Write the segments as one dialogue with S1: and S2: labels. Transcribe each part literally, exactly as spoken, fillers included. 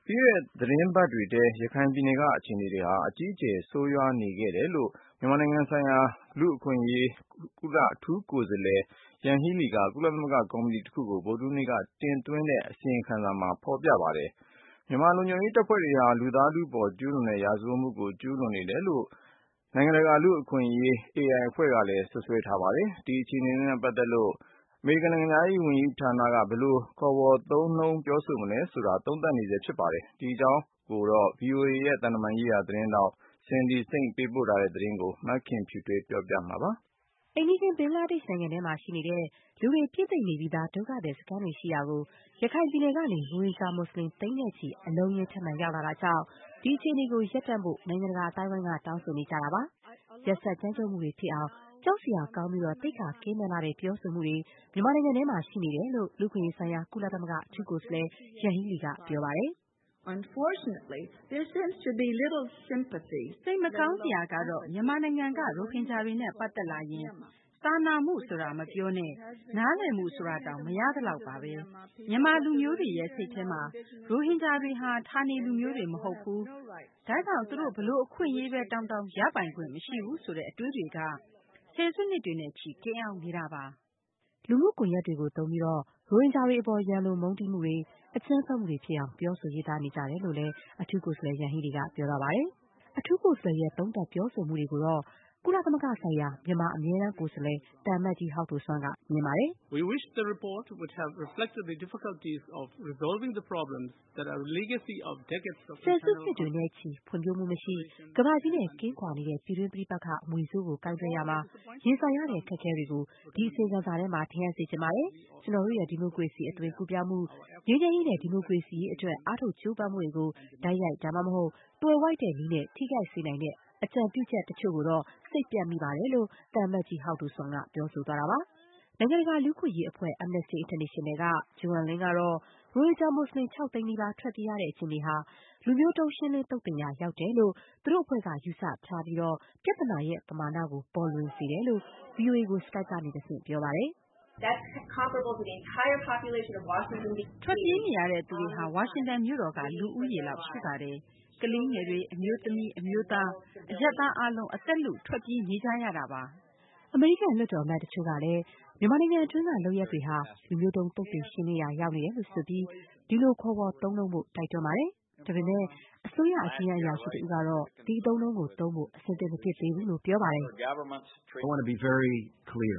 S1: ပြီးခဲ့တဲ့သတင်းပတ်တွေထဲရခိုင်ပြည်နယ်ကအခြေအနေတွေဟာအကြီးအကျယ်ဆိုးရွားနေခဲ့တယ်လို့မြန်မာနိုင်ငံဆိုင်ရာလူ့အခွင့်အရေးကုလအထူးကိုယ်စားလှယ်ယန်ဟီးလီကကုလသမဂ္ဂကော်မတီတစ်ခုကိုဗုဒ္ဓဟူးနေ့ကတင်သွင်းတဲ့အစီရင်ခံစာမှာဖော်ပြပါတယ်။မြန်မာလုံခြုံရေးတပ်ဖွဲ့တွေဟာလူသားထုပေါ်ကျူးလွန်တဲ့ရာဇဝတ်မှုကိုကျူးလွန်နေတယ်လို့နိုင်ငံတကာလူ့အခွင့်အရေး အေအိုင် အဖွဲ့ကလည်းစွပ်စွဲထားပါတယ်။ဒီအခြေအနေနဲ့ပတ်သက်လို့အမေရိကန်နိုင်ငံသားရေးဝန်ကြီးဌာနကဘယ်လိုခေါ်ဝေါ်သုံးနှုန်းပြောဆိုမလဲဆိုတာသုံးသပ်နေဆဲဖြစ်ပါတယ်။ဒီအကြောင်းကိုတော့ ဗွီအိုအေရဲ့သံတမန်ရေးရာသတင်းထောက် Cindy Saine ပေးပို့ထားတဲ့သတင်းကိုမခင်ဖြူထွေးပြောပြမှာပါ
S2: ။အိမ်နီးချင်းဘင်္ဂလားဒေ့ရှ်နိုင်ငံထဲမှာရှိနေတဲ့လူတွေပြည့်သိပ်နေပြီးသားဒုက္ခသည်စခန်းတွေရှိရာကိုရခိုင်ပြည်နယ်ကနေရိုဟင်ဂျာမွတ်စလင်သိန်းနဲ့ချီအလုံးအရင်းထပ်မံရောက်လာတာကြောင့်ဒီအခြေအနေကိုရပ်တန့်ဖို့နိုင်ငံတကာအသိုင်းအဝိုင်းကတောင်းဆိုနေကြတာပါ။ရက်စက်ကြမ်းကြုတ်မှုတွေဖြစ်အောင်ကြောက်စရာကောင်းပြီးတော့သိက္ခာကင်းမဲ့လာတဲ့ပြောဆိုမှုတွေမြန်မာနိုင်ငံထဲမှာရှိနေတယ်လို့လူ့အခွင့်အရေးဆိုင်ရာကုလသမဂ္ဂအထူးကိုယ်စားလှယ်ယန်ဟီးလီကပြောပါတယ်။
S3: Unfortunately, there seems to be little sympathy.
S4: စိတ်မကောင်းစရာကတော့မြန်မာနိုင်ငံကရိုဟင်ဂျာတွေနဲ့ပတ်သက်လာရင်စာနာမှုဆိုတာမပြောနဲ့နားလည်မှုဆိုတာတောင်မရသလောက်ပါပဲ။မြန်မာလူမျိုးတွေရဲ့စိတ်ထဲမှာရိုဟင်ဂျာတွေဟာဌာနေလူမျိုးတွေမဟုတ်ဘူး။ဒါကြောင့်သူတို့ဘလို့အခွင့်အရေးပဲတောင်းတောင်းရပိုင်ခွင့်မရှိဘူးဆိုတဲ့အတွေးတွေကဆယ်စုနှစ်တွေနဲ့ချီကင်းအောင်နေတာပါ
S2: ။လူမှုကွန်ရက်တွေကိုသုံးပြီးတော့ရိုဟင်ဂျာတွေအပေါ်ရန်လိုမုန်းတီးမှုတွေအကြမ်းဖက်မှုတွေဖြစ်အောင်ပြောဆိုရေးသားနေကြတယ်လို့လည်းအထူးကိုယ်စားလှယ်ယန်ဟီးလီကပြောသွားပါတယ်။အထူးကိုယ်စားလှယ်ရဲ့သုံးသပ်ပြောဆိုမှုတွေကိုတော့ကုလသမဂ္ဂဆိုင်ရာမြန်မာအမြဲတမ်းကိုယ်စားလှယ်သံအမတ်ကြီးဟောက်ဒိုဆွမ်းကမြင်ပါတယ်
S5: ။ We wish the report would have reflected the difficulties of resolving the problems that are legacy of decades of
S2: ဆယ်စုနှစ်တွေနဲ့ချီဖွံ့ဖြိုးမှုမရှိကမ္ဘာကြီးနဲ့ကင်းကွာနေတဲ့ပြည်တွင်းပြည်ပကအမွေဆိုးကိုကိုင်တွယ်ရမှာရင်ဆိုင်ရတဲ့အခက်အခဲတွေကိုဒီအစီအစဉ်စာထဲမှာထင်ဟပ်စေချင်ပါတယ်။ကျွန်တော်တို့ရဲ့ဒီမိုကရေစီအသွင်ကူးပြောင်းမှုငြိမ်းချမ်းရေးနဲ့ဒီမိုကရေစီရေးအတွက်အားထုတ်ကြိုးပမ်းမှုတွေကိုတိုက်ရိုက်ဒါမှမဟုတ်တွယ်ဝိုက်တဲ့နည်းနဲ့ထိခိုက်စေနိုင်တဲ့အကြံပြုချက်တချို့ကိုတော့စိတ်ပြတ်မိပါတယ်လို့သံအမတ်ကြီးဟောက်ဒိုဆွမ်းကပြောဆိုသွားတာပါ။နိုင်ငံတကာလူ့အခွင့်အရေးအဖွဲ့ Amnesty International ကဂျိုအန်လင်းကတော့ရိုဟင်ဂျာမွတ်စလင်ခြောက်သိန်းနီးပါးထွက်ပြေးရတဲ့အခြေအနေဟာလူမျိုးတုန်းရှင်းလင်းသုတ်သင်ရာရောက်တယ်လို့သူတို့အဖွဲ့ကယူဆထားပြီးတော့ပြဿနာရဲ့ပမာဏကိုပေါ်လွင်စေတယ်လို့ ဗွီအိုအေကို Skype ကနေတဆင့်ပြောပါတယ်။
S3: That's comparable to the entire population of Washington D C.
S4: ထွက်ပြေးနေရတဲ့သူတွေဟာဝါရှင်တန်မြို့တော်ကလူဦးရေလောက်ရှိပါတယ်။ကလေးငယ်တွေအမျိုးသမီးအမျိုးသားအရပ်သားအားလုံးအသက်လုထွက်ပြေးနေကြရတာပါ
S2: ။အမေရိကန်လွှတ်တော်အမတ်တချို့ကလည်းမြန်မာနိုင်ငံအတွင်းကလုပ်ရပ်တွေဟာလူမျိုးတုန်းသုတ်သင်ရှင်းလင်းရာရောက်နေတယ်လို့ဆိုပြီးဒီလိုခေါ်ဝေါ်သုံးနှုန်းဖို့တိုက်တွန်းပါတယ်။ဒါပေမဲ့အစိုးရအကြီးအရာရှိတဦးကတော့ဒီအသုံးအနှုန်းကိုသုံးဖို့အဆင်သင့်မဖြစ်သေးဘူးလို့ပြောပါတယ်။
S6: I want to be very clear.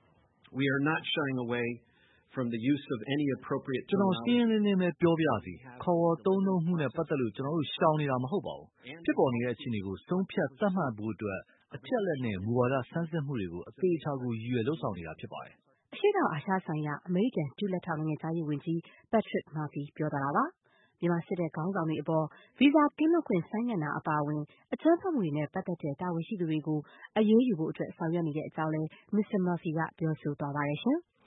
S6: We are not shying away from the use of any appropriate
S7: ကျွန်တော်ရှင်းရှင်းလင်းလင်းပဲပြောပြစီခေါ်ဝေါ်သုံးနှုန်းမှုနဲ့ပတ်သက်လို့ကျွန်တော်တို့ရှောင်နေတာမဟုတ်ပါဘူးဖြစ်ပေါ်နေတဲ့အခြေအနေကိုဆုံးဖြတ်သတ်မှတ်ဖို့အတွက်အချက်လက်နဲ့မူဝါဒဆန်းစစ်မှုတွေကိုအသေးအချာကိုရည်ရွယ်လှုပ်ဆောင်နေတာဖြစ်ပါတယ်
S2: အရှေ့တောင်အာရှဆိုင်ရာအမေရိကန်ဒုလက်ထောက်နိုင်ငံသားရေးဝန်ကြီး Patrick Murphy ပြောသွားတာပါမြန်မာစစ်တပ်ခေါင်းဆောင်တွေအပေါ်ဗီဇာကင်းလွတ်ခွင့်ဆိုင်းငံ့တာအပါအဝင်အကြမ်းဖက်မှုတွေနဲ့ပတ်သက်တဲ့တာဝန်ရှိသူတွေကိုအရေးယူဖို့အတွက်ဆောင်ရွက်နေတဲ့အကြောင်းလည်း မစ္စတာ Murphy ကပြောဆိုသွားပါတယ်ရှင်။